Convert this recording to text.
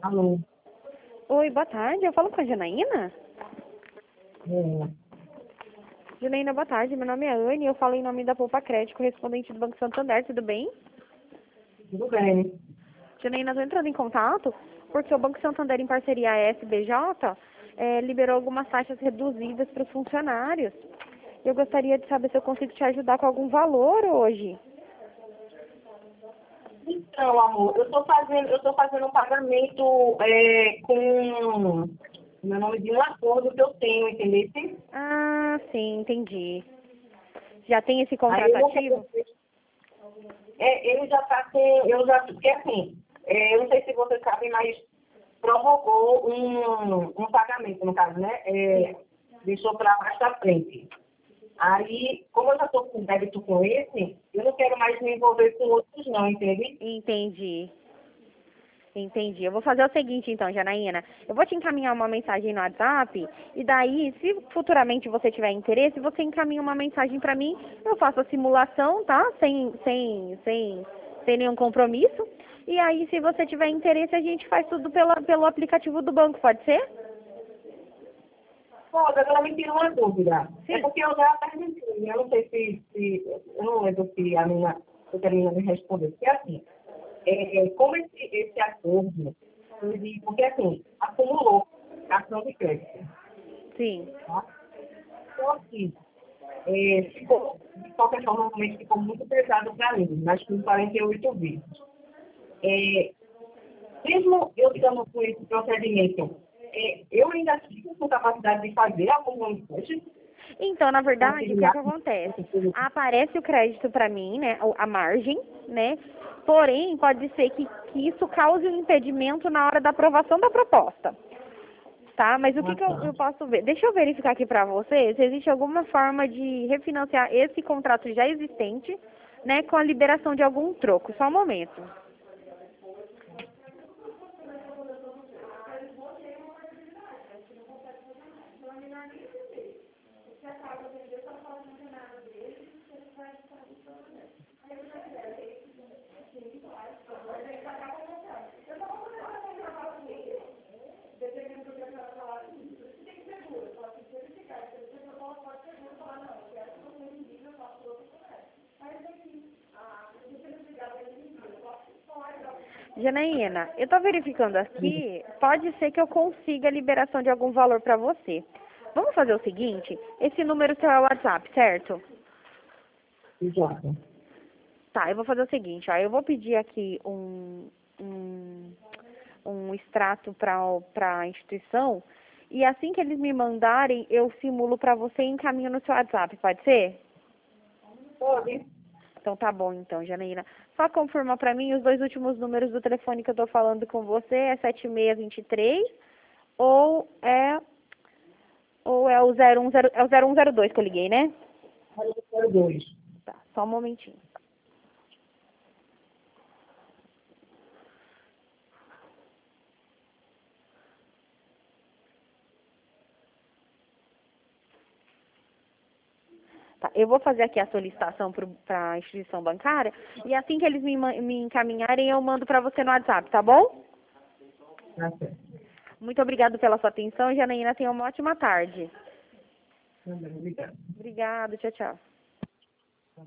Alô? Oi, boa tarde. Eu falo com a Janaína? É, Janaína, boa tarde. Meu nome é Anne. Eu falo em nome da Poupa Crédito, correspondente do Banco Santander. Tudo bem? tudo bem. Janaína, estou entrando em contato porque o Banco Santander, em parceria à SBJ, liberou algumas taxas reduzidas para os funcionários. Eu gostaria de saber se eu consigo te ajudar com algum valor hoje. Então, amor, eu tô fazendo um pagamento com meu nome de um acordo que eu tenho, entendeu? Ah, sim, entendi. Já tem esse Aí contrato eu não ativo? ele já tá com, porque assim, eu não sei se você sabe, mas prorrogou um pagamento, no caso, né? Sim. Deixou para mais pra frente. Aí, como eu já estou com débito com esse, eu não quero mais me envolver com outros não, entende? Entendi. Entendi. Eu vou fazer o seguinte, então, Janaína. Eu vou te encaminhar uma mensagem no WhatsApp e daí, se futuramente você tiver interesse, você encaminha uma mensagem para mim. Eu faço a simulação, tá? Sem nenhum compromisso. E aí, se você tiver interesse, a gente faz tudo pelo aplicativo do banco, pode ser? Pô, agora me tira uma dúvida. É Sim. porque eu já perguntei, eu não sei eu não lembro se a menina me respondeu. Porque assim, como esse acordo, porque assim, acumulou cartão de crédito, Sim. tá? Então assim, ficou, de qualquer forma, realmente ficou muito pesado para mim, mas com 48 vezes. É, mesmo eu estando com esse procedimento, eu ainda fico com capacidade de fazer algum imposto, Então, na verdade, o que é conciliar que acontece? com tudo. Aparece o crédito para mim, né, a margem, né? Porém, pode ser que isso cause um impedimento na hora da aprovação da proposta, tá? Mas o que Ah, que eu tá. posso ver? Deixa eu verificar aqui para você se existe alguma forma de refinanciar esse contrato já existente, né, com a liberação de algum troco. Só um momento. Janaína, eu estou verificando aqui, pode ser que eu consiga a liberação de algum valor para você. Vamos fazer o seguinte, esse número seu é o WhatsApp, certo? Exato. Tá, eu vou fazer o seguinte, ó, eu vou pedir aqui um extrato para a instituição e assim que eles me mandarem, eu simulo para você e encaminho no seu WhatsApp, pode ser? Pode. Então tá bom então, Janaína. Só confirma para mim os dois últimos números do telefone que eu tô falando com você, é 7623 ou é o 0102 é o 0102 que eu liguei, né? Número 2. Tá, só um momentinho. Tá, eu vou fazer aqui a solicitação para a instituição bancária e assim que eles me encaminharem, eu mando para você no WhatsApp, tá bom? Tá certo. Muito obrigada pela sua atenção, Janaína. Tenha uma ótima tarde. Também, obrigado. Obrigada, tchau, tchau.